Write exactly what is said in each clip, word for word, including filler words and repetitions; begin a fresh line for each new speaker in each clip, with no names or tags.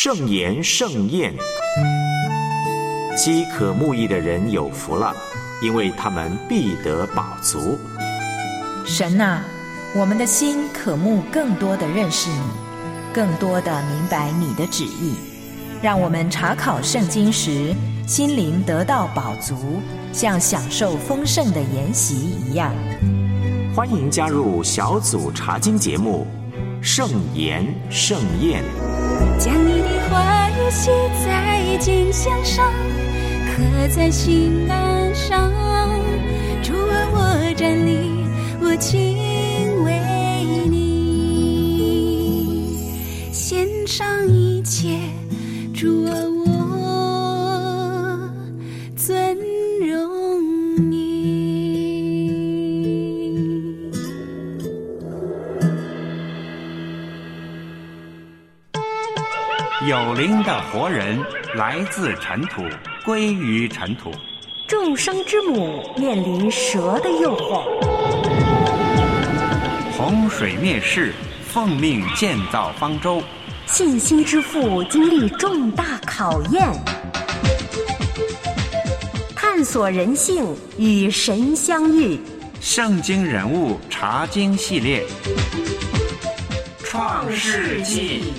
盛言盛宴。饥渴慕义的人有福了，因为他们必得饱足。
神啊，我们的心渴慕更多的认识你，更多的明白你的旨意，让我们查考圣经时心灵得到饱足，像享受丰盛的筵席一样。
欢迎加入小组查经节目盛言盛宴。
将你的话语写在经箱上，刻在心栏上。主啊，我站立，我敬畏你，献上一切。主啊，我尊荣你。
有灵的活人来自尘土，归于尘土。
众生之母面临蛇的诱惑。
洪水灭世，奉命建造方舟。
信心之父经历重大考验，探索人性与神相遇。
圣经人物查经系列，创世纪。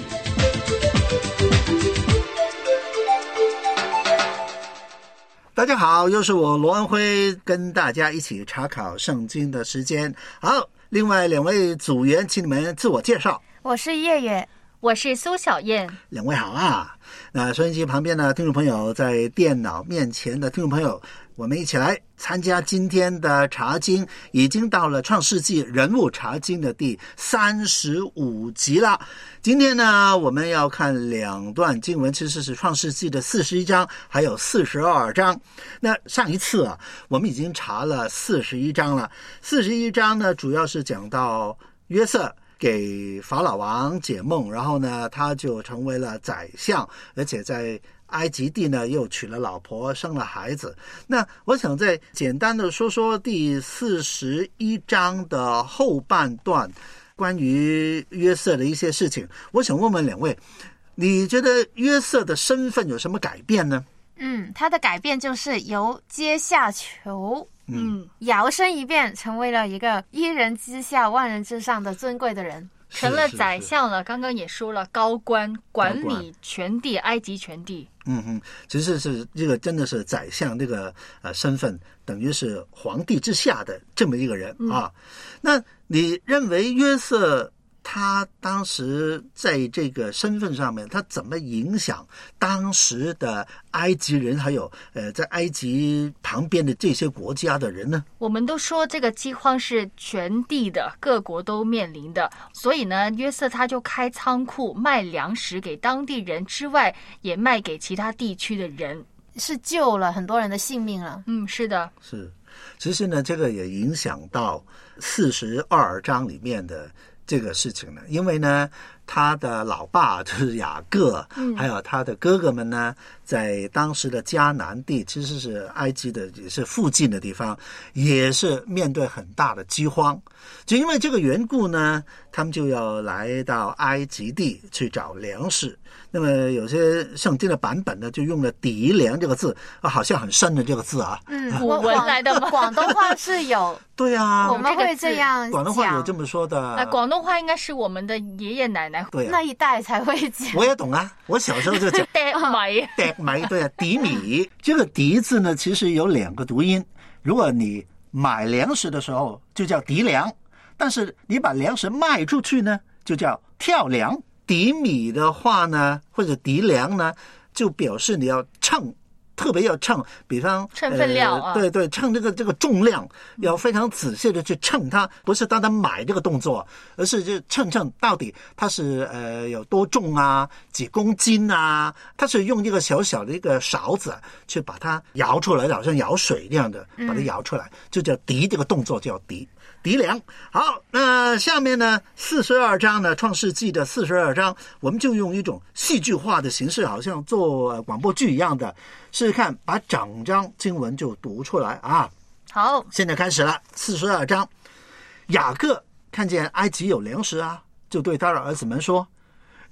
大家好，又是我罗安辉跟大家一起查考圣经的时间。好，另外两位组员请你们自我介绍。
我是月月，我是苏小燕。
两位好啊。那收音机旁边的听众朋友，在电脑面前的听众朋友，我们一起来参加今天的查经，已经到了创世纪人物查经的第三十五集了。今天呢，我们要看两段经文，其实是创世纪的四十一章还有四十二章。那上一次啊，我们已经查了四十一章了。四十一章呢，主要是讲到约瑟给法老王解梦，然后呢，他就成为了宰相，而且在埃及地呢又娶了老婆，生了孩子。那我想再简单的说说第四十一章的后半段关于约瑟的一些事情。我想问问两位，你觉得约瑟的身份有什么改变呢？
嗯，他的改变就是由阶下囚嗯，摇身一变成为了一个一人之下万人之上的尊贵的人，
成了宰相了。刚刚也说了，高官管理全地，埃及全地。
嗯嗯，其实是这个真的是宰相这个呃身份，等于是皇帝之下的这么一个人、嗯、啊。那你认为约瑟他当时在这个身份上面，他怎么影响当时的埃及人，还有呃在埃及旁边的这些国家的人呢？
我们都说这个饥荒是全地的，各国都面临的，所以呢，约瑟他就开仓库卖粮食给当地人之外，也卖给其他地区的人，
是救了很多人的性命了。
嗯，是的，
是。其实呢，这个也影响到四十二章里面的这个事情呢，因为呢，他的老爸就是雅各，嗯、还有他的哥哥们呢，在当时的迦南地，其实是埃及的，也是附近的地方，也是面对很大的饥荒。就因为这个缘故呢，他们就要来到埃及地去找粮食。那么有些圣经的版本呢，就用了籴粮这个字啊，好像很深的这个字啊。
嗯，古文来的吗？广东话是有。
对啊，
我们会这样讲。
广东话有这么说的。
那广东话应该是我们的爷爷奶奶、
对啊、
那一代才会讲。
我也懂啊，我小时候就讲
籴米，
籴米，对啊，籴米。这个籴字呢，其实有两个读音。如果你买粮食的时候就叫籴粮，但是你把粮食卖出去呢，就叫跳粮。籴米的话呢，或者籴粮呢，就表示你要称，特别要称，比方
称分量啊、
呃，对对，称这个这个重量，要非常仔细的去称它，不是单单买这个动作，而是就称称到底它是呃有多重啊，几公斤啊，它是用一个小小的一个勺子去把它摇出来，好像舀水那样的把它舀出来，嗯、就叫籴，这个动作叫籴。籴粮。好，那下面呢四十二章呢，创世纪的四十二章，我们就用一种戏剧化的形式，好像做广播剧一样的，试试看把整章经文就读出来啊。
好，
现在开始了。四十二章，雅各看见埃及有粮食啊，就对他的儿子们说，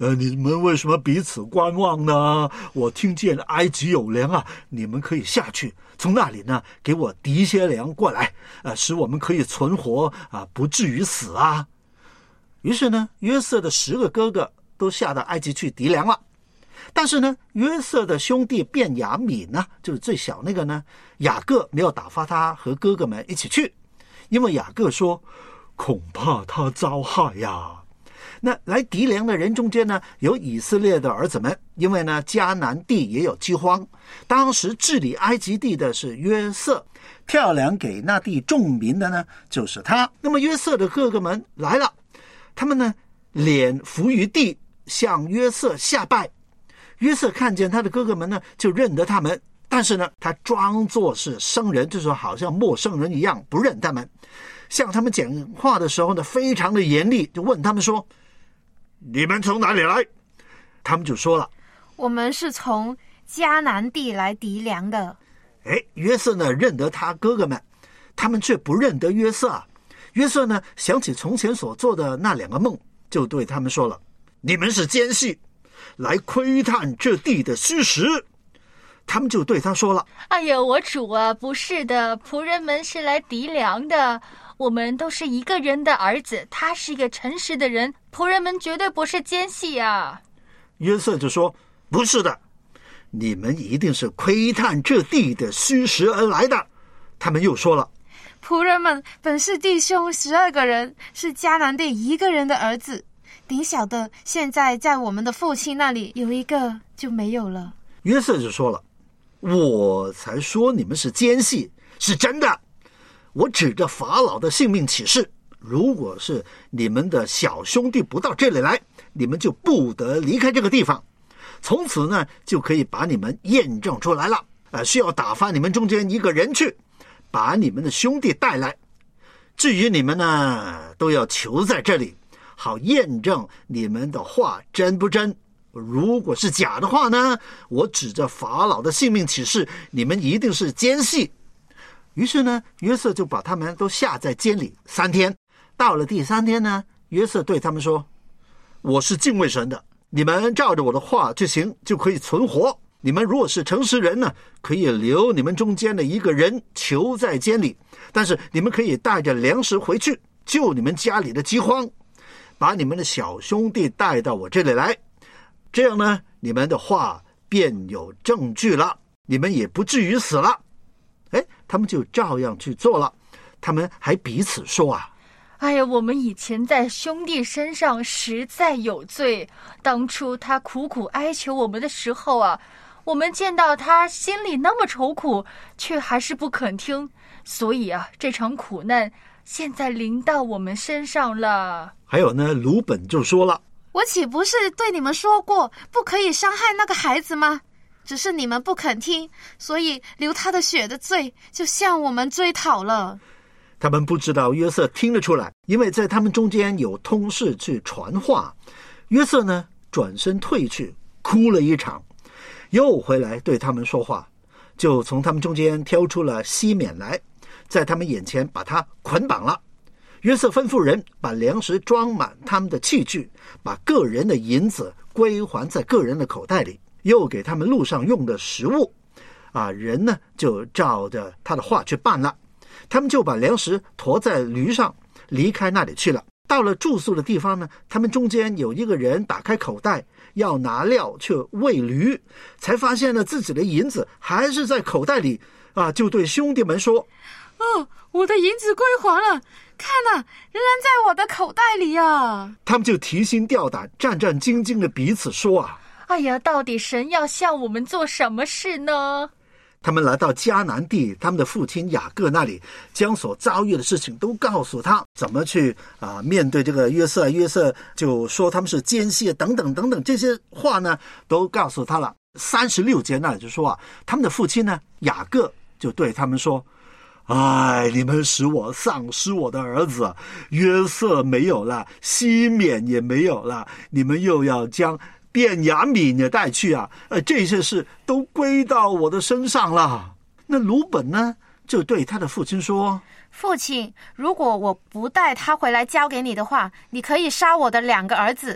呃，你们为什么彼此观望呢？我听见埃及有粮啊，你们可以下去，从那里呢给我提一些粮过来，呃，使我们可以存活啊、呃，不至于死啊。于是呢，约瑟的十个哥哥都下到埃及去籴粮了。但是呢，约瑟的兄弟便雅悯呢，就是最小那个呢，雅各没有打发他和哥哥们一起去，因为雅各说，恐怕他遭害呀。那来籴粮的人中间呢，有以色列的儿子们，因为呢迦南地也有饥荒，当时治理埃及地的是约瑟，跳粮给那地众民的呢就是他。那么约瑟的哥哥们来了，他们呢脸伏于地，向约瑟下拜。约瑟看见他的哥哥们呢，就认得他们，但是呢他装作是生人，就是好像陌生人一样不认他们。向他们讲话的时候呢，非常的严厉，就问他们说，你们从哪里来？他们就说了，
我们是从迦南地来籴粮的。
哎，约瑟呢认得他哥哥们，他们却不认得约瑟啊。约瑟呢想起从前所做的那两个梦，就对他们说了，你们是奸细，来窥探这地的虚实。他们就对他说了，
哎呀，我主啊，不是的，仆人们是来籴粮的，我们都是一个人的儿子，他是一个诚实的人，仆人们绝对不是奸细啊。
约瑟就说，不是的，你们一定是窥探这地的虚实而来的。他们又说了，
仆人们本是弟兄十二个人，是迦南地一个人的儿子，顶小的现在在我们的父亲那里有一个就没有了。
约瑟就说了，我才说你们是奸细，是真的。我指着法老的性命起誓，如果是你们的小兄弟不到这里来，你们就不得离开这个地方。从此呢，就可以把你们验证出来了。呃，需要打发你们中间一个人去，把你们的兄弟带来。至于你们呢，都要囚在这里，好验证你们的话真不真。如果是假的话呢，我指着法老的性命起誓，你们一定是奸细。于是呢，约瑟就把他们都下在监里三天。到了第三天呢，约瑟对他们说，我是敬畏神的，你们照着我的话去行，就可以存活。你们如果是诚实人呢，可以留你们中间的一个人囚在监里，但是你们可以带着粮食回去，救你们家里的饥荒，把你们的小兄弟带到我这里来，这样呢，你们的话便有证据了，你们也不至于死了。哎，他们就照样去做了。他们还彼此说啊，
哎呀，我们以前在兄弟身上实在有罪，当初他苦苦哀求我们的时候啊，我们见到他心里那么愁苦，却还是不肯听，所以啊，这场苦难现在临到我们身上了。
还有呢，鲁本就说了，
我岂不是对你们说过，不可以伤害那个孩子吗？只是你们不肯听，所以流他的血的罪就向我们追讨了。
他们不知道约瑟听得出来，因为在他们中间有通事去传话。约瑟呢，转身退去，哭了一场，又回来对他们说话，就从他们中间挑出了西缅来，在他们眼前把他捆绑了。约瑟吩咐人把粮食装满他们的器具，把个人的银子归还在个人的口袋里，又给他们路上用的食物。啊，人呢就照着他的话去办了。他们就把粮食驮在驴上，离开那里去了。到了住宿的地方呢，他们中间有一个人打开口袋，要拿料去喂驴，才发现了自己的银子还是在口袋里，啊，就对兄弟们说：
哦，我的银子归还了，看啊，仍然在我的口袋里啊。
他们就提心吊胆，战战兢兢的彼此说啊，
哎呀，到底神要向我们做什么事呢？
他们来到迦南地，他们的父亲雅各那里，将所遭遇的事情都告诉他，怎么去啊面对这个约瑟。约瑟就说他们是奸细等等等等，这些话呢都告诉他了。三十六节那里就说啊，他们的父亲呢雅各就对他们说：哎，你们使我丧失我的儿子，约瑟没有了，西缅也没有了，你们又要将便雅悯也带去啊！呃，这些事都归到我的身上了。那鲁本呢，就对他的父亲说：
父亲，如果我不带他回来交给你的话，你可以杀我的两个儿子。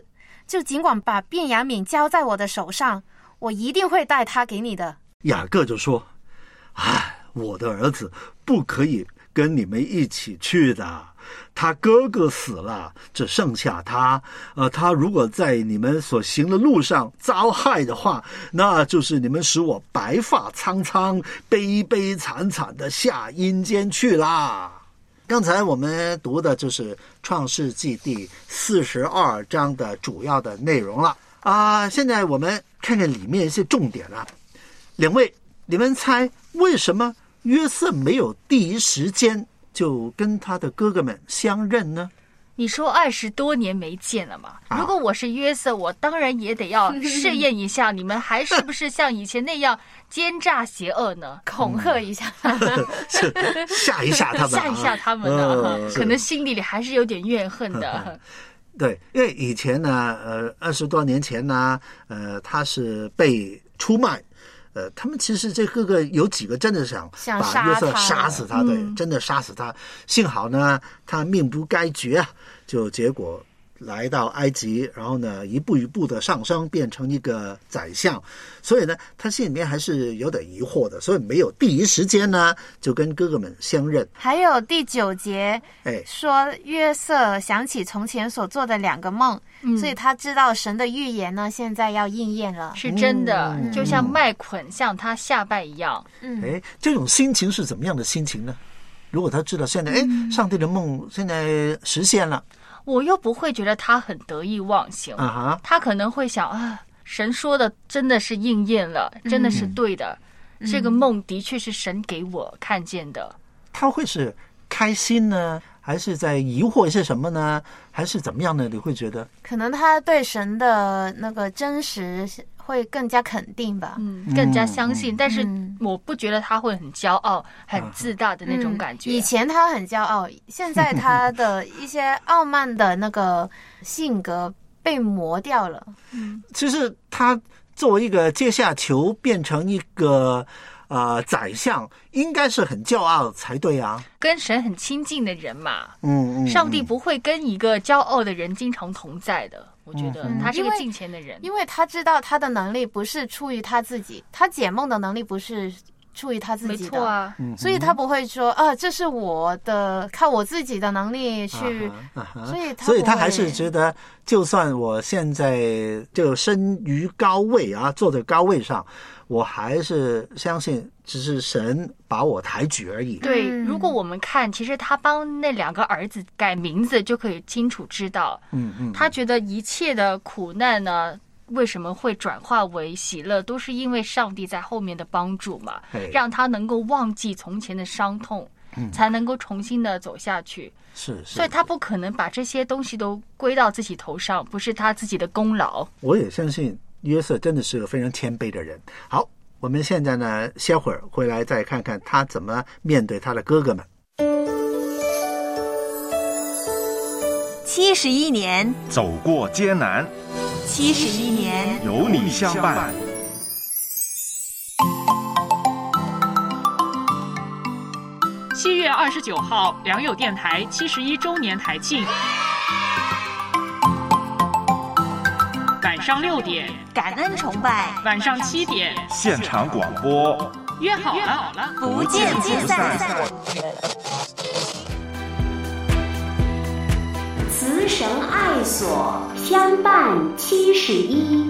就尽管把便雅悯交在我的手上，我一定会带他给你的。
雅各就说：哎，我的儿子不可以跟你们一起去的，他哥哥死了，只剩下他。呃，他如果在你们所行的路上遭害的话，那就是你们使我白发苍苍、悲悲惨惨的下阴间去啦。刚才我们读的就是创世纪第四十二章的主要的内容了啊。现在我们看看里面一些重点了。两位，你们猜为什么约瑟没有第一时间就跟他的哥哥们相认呢？
你说二十多年没见了嘛？
啊、
如果我是约瑟，我当然也得要试验一下，你们还是不是像以前那样奸诈邪恶呢？
恐吓一下，
是吓一吓他们，
吓一吓他们呢、
呃，
可能心里里还是有点怨恨的。
对，因为以前呢，呃，二十多年前呢，呃，他是被出卖。呃，他们其实这哥哥有几个真的想把约瑟杀死他，对、嗯，真的杀死他。幸好呢，他命不该绝啊，就结果来到埃及，然后呢，一步一步的上升，变成一个宰相。所以呢，他心里面还是有点疑惑的，所以没有第一时间呢就跟哥哥们相认。
还有第九节，
哎，
说约瑟想起从前所做的两个梦。嗯、所以他知道神的预言呢，现在要应验了，
是真的，嗯、就像麦捆向他下拜一样。
嗯，哎，这种心情是怎么样的心情呢？如果他知道现在，哎、嗯，上帝的梦现在实现了，
我又不会觉得他很得意忘形啊哈，他可能会想啊，神说的真的是应验了，真的是对的，嗯、这个梦的确是神给我看见的。
他会是开心呢？还是在疑惑一些什么呢？还是怎么样呢？你会觉得
可能他对神的那个真实会更加肯定吧，
嗯，更加相信、嗯、但是我不觉得他会很骄傲、嗯、很自大的那种感觉、
嗯、以前他很骄傲，现在他的一些傲慢的那个性格被磨掉了。
嗯，其实他作为一个阶下囚变成一个呃，宰相应该是很骄傲才对啊，
跟神很亲近的人嘛，
嗯嗯，
上帝不会跟一个骄傲的人经常同在的。我觉得他是个敬虔的人、
嗯因，因为他知道他的能力不是出于他自己，他解梦的能力不是出于他自己的，
没错啊，
所以他不会说啊，这是我的靠我自己的能力去，
啊啊、
所以他
所以他还是觉得，就算我现在就身于高位啊，坐在高位上。我还是相信只是神把我抬举而已。
对，如果我们看其实他帮那两个儿子改名字就可以清楚知道，
嗯嗯，
他觉得一切的苦难呢为什么会转化为喜乐，都是因为上帝在后面的帮助嘛，让他能够忘记从前的伤痛、嗯、才能够重新的走下去。
是，是，
所以他不可能把这些东西都归到自己头上，不是他自己的功劳。
我也相信约瑟真的是个非常谦卑的人。好，我们现在呢歇会儿回来再看看他怎么面对他的哥哥们。
七十一年
走过艰难，
七十一年
有你相伴。
七月二十九号，良友电台七十一周年台庆。晚上六点
感恩崇拜，
晚上七点
现场广播，
约好了，
不见不散。
慈神爱所相伴七十一。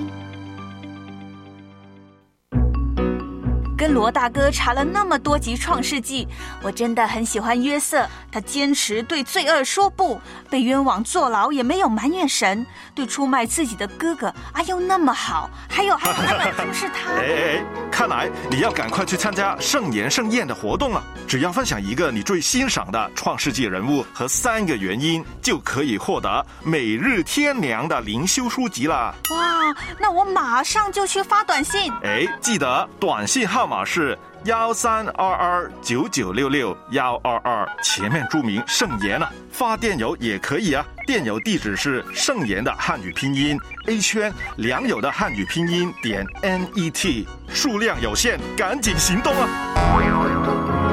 跟罗大哥查了那么多集《创世纪》，我真的很喜欢约瑟。他坚持对罪恶说不，被冤枉坐牢也没有埋怨神，对出卖自己的哥哥啊又那么好。还有还有还有，就是他。
哎哎，看来你要赶快去参加盛言盛宴的活动了。只要分享一个你最欣赏的《创世纪》人物和三个原因，就可以获得每日天良的灵修书籍了。
哇，那我马上就去发短信。
哎，记得短信号码是幺三二二九九六六幺二二，前面注明圣言啊。发电邮也可以啊，电邮地址是圣言的汉语拼音 A 圈良友的汉语拼音点 N E T， 数量有限，赶紧行动啊！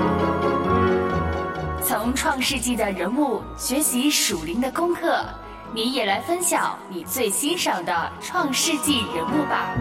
从创世纪的人物学习属灵的功课，
你也来分享你最欣赏的创世纪人物吧。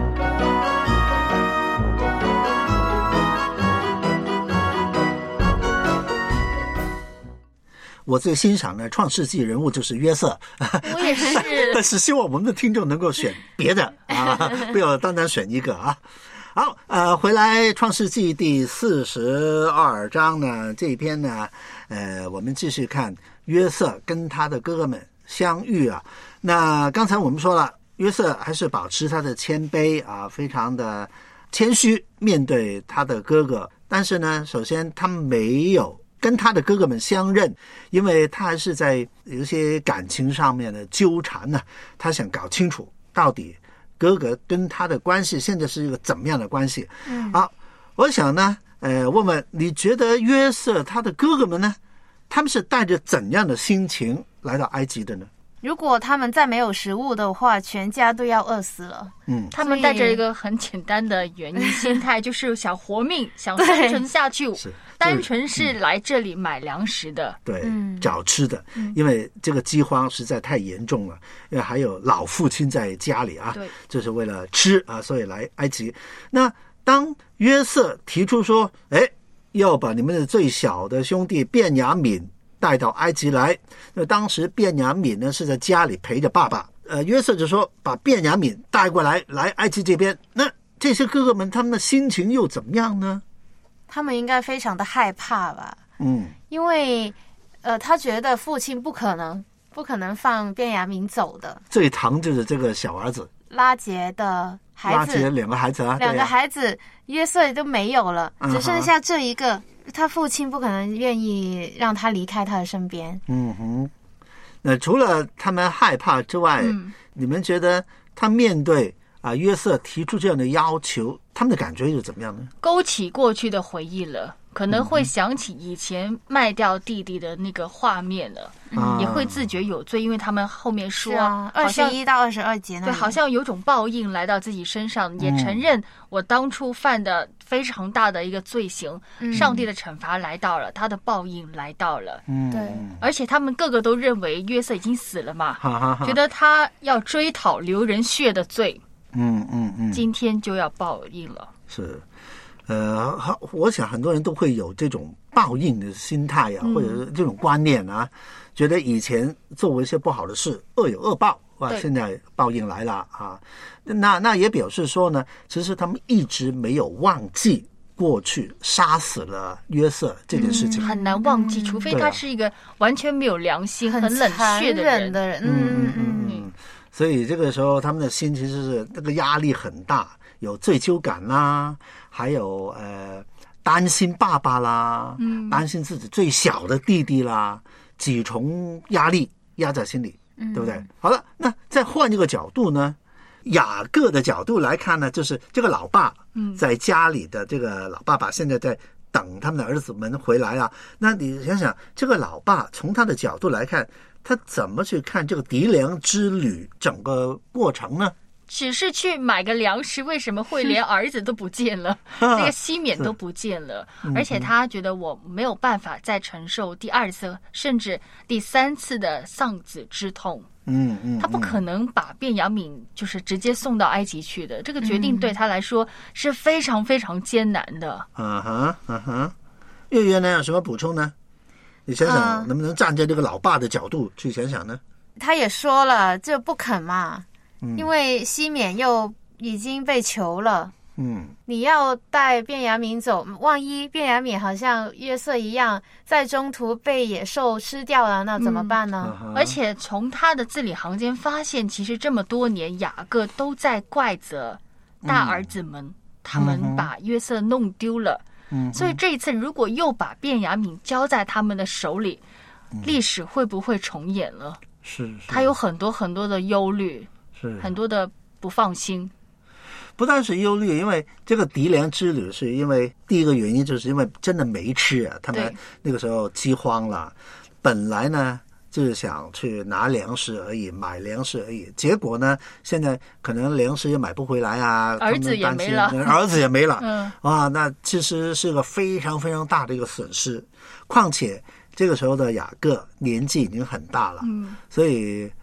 我最欣赏的创世纪人物就是约瑟，
我也是，
但是希望我们的听众能够选别的啊，不要单单选一个啊。好，呃，回来创世纪第四十二章呢，这一篇呢，呃，我们继续看约瑟跟他的哥哥们相遇啊。那刚才我们说了，约瑟还是保持他的谦卑啊，非常的谦虚面对他的哥哥，但是呢，首先他没有跟他的哥哥们相认，因为他还是在有一些感情上面的纠缠呢，他想搞清楚到底哥哥跟他的关系现在是一个怎么样的关系。
嗯，
好，我想呢，呃，问问你觉得约瑟他的哥哥们呢，他们是带着怎样的心情来到埃及的呢？
如果他们再没有食物的话，全家都要饿死了。
嗯，
他们带着一个很简单的原因心态，就是想活命，想生存下去，单纯是来这里买粮食的，
对，
嗯、
找吃的、嗯，因为这个饥荒实在太严重了，因为还有老父亲在家里啊，
对，
就是为了吃啊，所以来埃及。那当约瑟提出说，哎，要把你们的最小的兄弟便雅悯带到埃及来，那当时便雅悯呢是在家里陪着爸爸，呃，约瑟就说把便雅悯带过来，来埃及这边。那这些哥哥们他们的心情又怎么样呢？
他们应该非常的害怕吧？
嗯，
因为呃，他觉得父亲不可能不可能放便雅悯走的。
最疼就是这个小儿子
拉结的孩子，
拉结两个孩子啊，
两个孩子，约瑟都没有了，
嗯、
只剩下这一个。他父亲不可能愿意让他离开他的身边。
嗯哼，那除了他们害怕之外，嗯、你们觉得他面对啊约瑟提出这样的要求，他们的感觉又怎么样呢？
勾起过去的回忆了，可能会想起以前卖掉弟弟的那个画面了，嗯、也会自觉有罪，因为他们后面说
二十一到二十二节那里，
对，好像有种报应来到自己身上，也承认我当初犯的非常大的一个罪行，嗯、上帝的惩罚来到了，他的报应来到了。
嗯，
对，
而且他们个个都认为约瑟已经死了嘛，
哈哈哈，
觉得他要追讨流人血的罪。
嗯嗯嗯，
今天就要报应了。
是。呃，我想很多人都会有这种报应的心态啊，
嗯、
或者是这种观念啊，觉得以前做过一些不好的事，恶有恶报啊，现在报应来了啊。那那也表示说呢，其实他们一直没有忘记过去杀死了约瑟这件事情，
嗯、很难忘记，除非他是一个完全没有良心、很冷血的人
的人。
嗯嗯嗯嗯。所以这个时候他们的心其实是那个压力很大，有罪疚感啦，还有呃担心爸爸啦，嗯，担心自己最小的弟弟啦，几重压力压在心里，嗯、对不对？好了，那再换一个角度呢，雅各的角度来看呢，就是这个老爸在家里的这个老爸爸现在在等他们的儿子们回来啊。那你想想，这个老爸从他的角度来看，他怎么去看这个籴粮之旅整个过程呢？
只是去买个粮食，为什么会连儿子都不见了？这个西缅都不见了，而且他觉得我没有办法再承受第二次甚至第三次的丧子之痛。
嗯嗯，
他不可能把便雅悯就是直接送到埃及去的，这个决定对他来说是非常非常艰难的。
嗯哼嗯哼，月月呢有什么补充呢？你想想能不能站在这个老爸的角度去想想呢？
他也说了，这不肯嘛。因为西缅又已经被囚了，
嗯，
你要带便雅悯走，万一便雅悯好像约瑟一样，在中途被野兽吃掉了，那怎么办呢？
嗯、而且从他的字里行间发现，其实这么多年雅各都在怪责大儿子们，嗯、他们把约瑟弄丢了，
嗯，
所以这一次如果又把便雅悯交在他们的手里，嗯、历史会不会重演了？
是，是，
他有很多很多的忧虑。很多的不放心，
不但是忧虑，因为这个籴粮之旅是因为第一个原因就是因为真的没吃啊，他们那个时候饥荒了，本来呢就是想去拿粮食而已，买粮食而已，结果呢现在可能粮食也买不回来啊，
儿子也没了，
儿子也没了，
嗯，
啊，那其实是个非常非常大的一个损失，况且这个时候的雅各年纪已经很大了，
嗯，
所以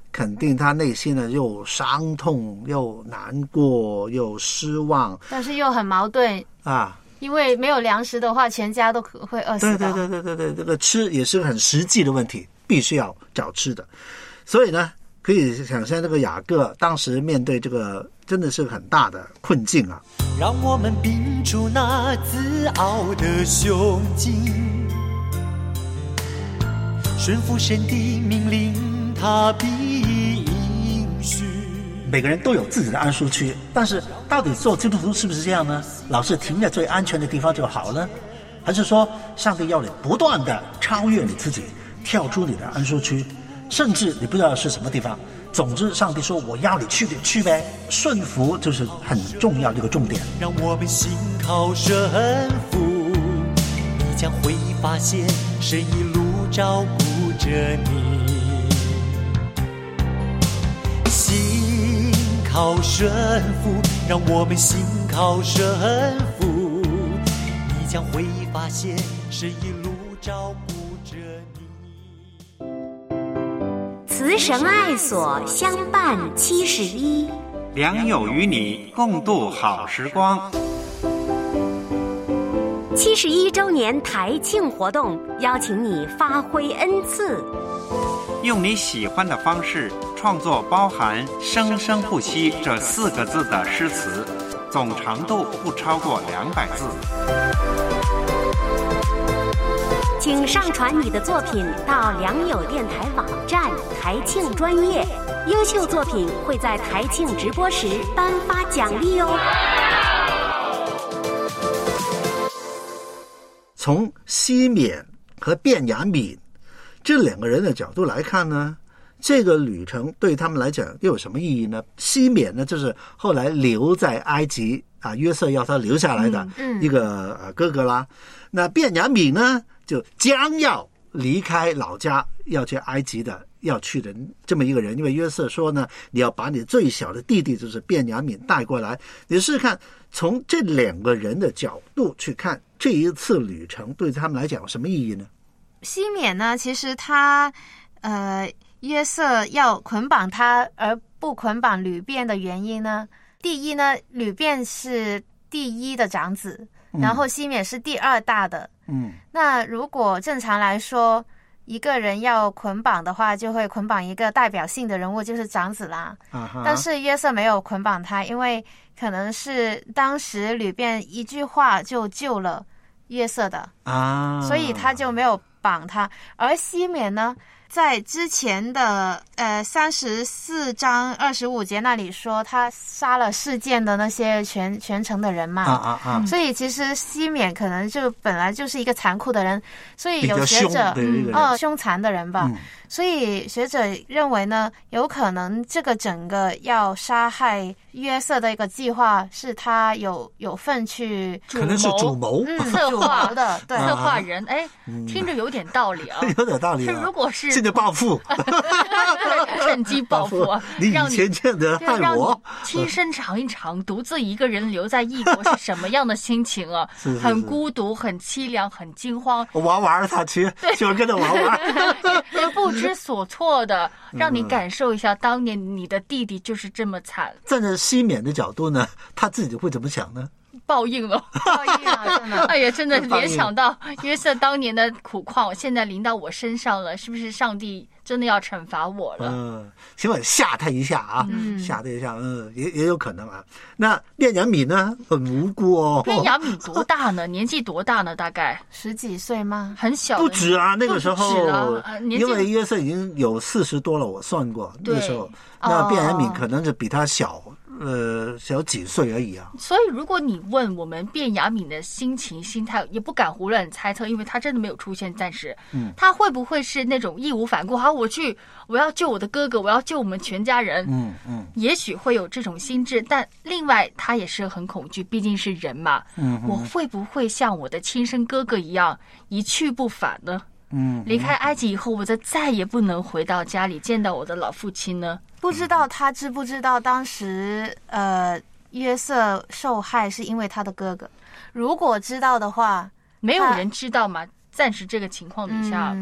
肯定他内心呢又伤痛又难过又失望，
但是又很矛盾
啊。
因为没有粮食的话，全家都会饿死的。
对对对对对对，这个吃也是很实际的问题，必须要找吃的。所以呢，可以想象这个雅各当时面对这个真的是很大的困境啊。
让我们摒除那自傲的胸襟，顺服神的命令，他必应许。
每个人都有自己的安舒区，但是到底做基督徒是不是这样呢？老是停在最安全的地方就好了，还是说上帝要你不断的超越你自己，跳出你的安舒区，甚至你不知道是什么地方？总之上帝说我要你去就去呗，顺服就是很重要的一个重点。
让我们信靠顺服，你将会发现神一路照顾着你。信靠顺服，让我们信靠顺服，你将会发现神一路照顾着你。
慈神爱所相伴七十一，
良友与你共度好时光。
七十一周年台庆活动，邀请你发挥恩赐，
用你喜欢的方式创作包含生生不息这四个字的诗词，总长度不超过两百字。
请上传你的作品到良友电台网站台庆专页，优秀作品会在台庆直播时颁发奖励哦。
从西缅和便雅悯这两个人的角度来看呢，这个旅程对他们来讲又有什么意义呢？西缅呢，就是后来留在埃及啊，约瑟要他留下来的一个、嗯嗯、哥哥啦。那便雅悯呢，就将要离开老家要去埃及的要去的这么一个人，因为约瑟说呢，你要把你最小的弟弟就是便雅悯带过来。你试试看，从这两个人的角度去看这一次旅程对他们来讲有什么意义呢？
西缅呢，其实他呃约瑟要捆绑他而不捆绑吕便的原因呢，第一呢，吕便是第一的长子，然后西缅是第二大的。嗯，那如果正常来说一个人要捆绑的话，就会捆绑一个代表性的人物，就是长子啦。Uh-huh. 但是约瑟没有捆绑他，因为可能是当时吕便一句话就救了约瑟的啊， uh-huh. 所以他就没有绑他。而西缅呢，在之前的呃三十四章二十五节那里说，他杀了事件的那些全全城的人嘛，啊啊啊！所以其实西缅可能就本来就是一个残酷的人，所以有学者嗯哦凶残的人吧、嗯，所以学者认为呢，有可能这个整个要杀害约瑟的一个计划是他有有份去
可能是主谋、
嗯、策划的，对，策划人，哎、嗯，听着有点道理啊，
有点道理、啊。
是如果是
现在报复，
趁机报复啊！
你以前这样的害我，
亲身尝一尝独自一个人留在异国是什么样的心情啊！是是是很孤独，很凄凉，很惊慌。
玩玩他去，喜欢跟他玩玩，
不知所措的，让你感受一下当年你的弟弟就是这么惨。
站在西缅的角度呢，他自己会怎么想呢？
报应了，报应了，真的！哎呀，真的联想到约瑟当年的苦况，现在临到我身上了，是不是上帝真的要惩罚我了？
嗯，起码吓他一下啊，嗯、吓他一下，嗯，也也有可能啊。那便雅悯呢，很无辜哦。
便雅悯多大呢？年纪多大呢？大概
十几岁吗？
很小，
不止啊。那个时候，
啊、
因为约瑟已经有四十多了，我算过那个时候。那便雅悯可能是比他小。呃，小几岁而已啊。
所以，如果你问我们便雅悯的心情、心态，也不敢胡乱猜测，因为他真的没有出现。暂时，嗯，他会不会是那种义无反顾？好，我去，我要救我的哥哥，我要救我们全家人。嗯嗯，也许会有这种心智，但另外他也是很恐惧，毕竟是人嘛。嗯，我会不会像我的亲生哥哥一样一去不返呢？嗯，离开埃及以后，我就再也不能回到家里见到我的老父亲呢？
不知道他知不知道当时呃约瑟受害是因为他的哥哥，如果知道的话，
没有人知道嘛，暂时这个情况底下、嗯、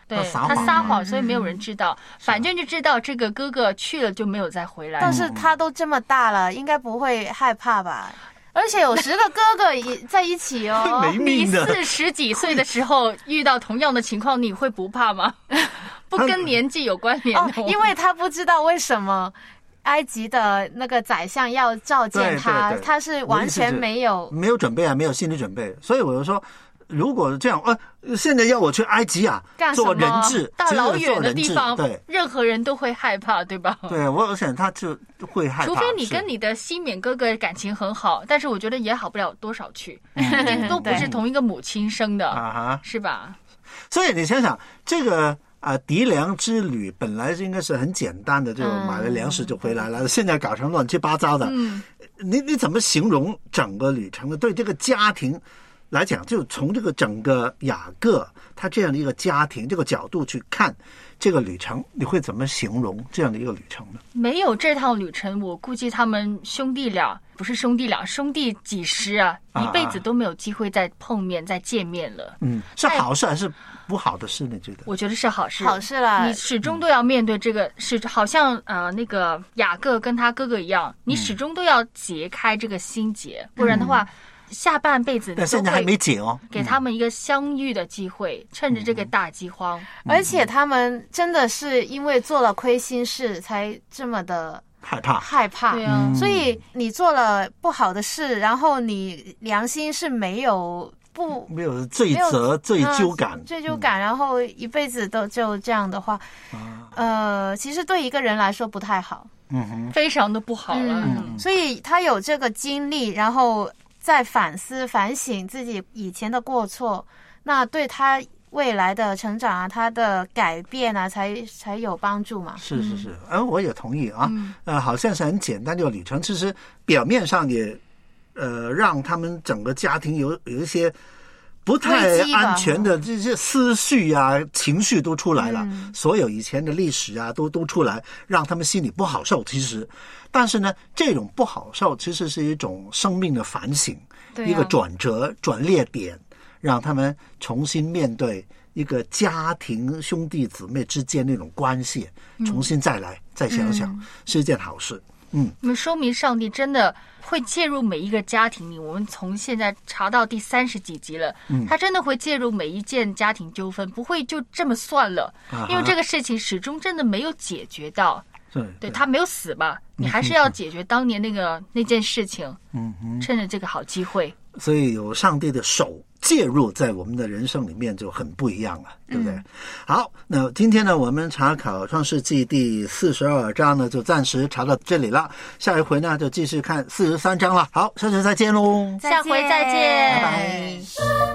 对，他撒谎，所以没有人知道。反正就知道这个哥哥去了就没有再回来。
但是他都这么大了，应该不会害怕吧？而且有十个哥哥也在一起哦。
没命的。
你四十几岁的时候遇到同样的情况，你会不怕吗？不跟年纪有关联、哦
哦，因为他不知道为什么埃及的那个宰相要召见他，
对对对，
他是完全没有
没有准备啊，没有心理准备。所以我就说，如果这样，呃，现在要我去埃及啊，做人质，
大老远的地方，
对，
任何人都会害怕，对吧？
对，我想他就会害怕。
除非你跟你的西缅哥哥感情很好，但是我觉得也好不了多少去，毕竟都不是同一个母亲生的，啊、是吧？
所以你想想，这个啊籴粮之旅本来应该是很简单的，就买了粮食就回来了，嗯、现在搞成乱七八糟的。嗯，你你怎么形容整个旅程呢？对这个家庭来讲，就从这个整个雅各他这样的一个家庭这个角度去看这个旅程，你会怎么形容这样的一个旅程呢？
没有这趟旅程，我估计他们兄弟俩不是兄弟俩，兄弟几十啊，一辈子都没有机会再碰面、再见面了。
嗯，是好事还是不好的事？你觉得？
我觉得是好事，
好事啦。
你始终都要面对这个，是好像呃那个雅各跟他哥哥一样，你始终都要解开这个心结，不然的话。嗯下半辈子，
但现在还没解哦，
给他们一个相遇的机会，嗯、趁着这个大饥荒、
嗯，而且他们真的是因为做了亏心事，才这么的
害怕
害怕。
对啊，
所以你做了不好的事，然后你良心是没有不
没有罪责、罪疚感、
罪疚感，然后一辈子都就这样的话，啊、呃，其实对一个人来说不太好，
嗯哼，非常的不好了。
嗯，所以他有这个经历，然后。在反思反省自己以前的过错，那对他未来的成长啊，他的改变啊，才才有帮助嘛。
是是是，呃，我也同意啊。嗯、呃，好像是很简单这个旅程，其实表面上也呃让他们整个家庭有有一些不太安全的这些思绪啊、情绪都出来了，嗯、所有以前的历史啊都都出来，让他们心里不好受。其实。但是呢，这种不好受其实是一种生命的反省，啊、一个转折、转捩点，让他们重新面对一个家庭兄弟姊妹之间那种关系，嗯、重新再来再想想，嗯、是一件好事。嗯，
那么说明上帝真的会介入每一个家庭里。我们从现在查到第三十几集了，嗯、他真的会介入每一件家庭纠纷，不会就这么算了，啊、因为这个事情始终真的没有解决到。
对，
对他没有死吧？你还是要解决当年那个那件事情。嗯哼，趁着这个好机会。
所以有上帝的手介入在我们的人生里面就很不一样了，对不对？嗯、好，那今天呢，我们查考创世纪第四十二章呢，就暂时查到这里了。下一回呢，就继续看四十三章了。好，下次再见喽！
下回再见，
拜拜。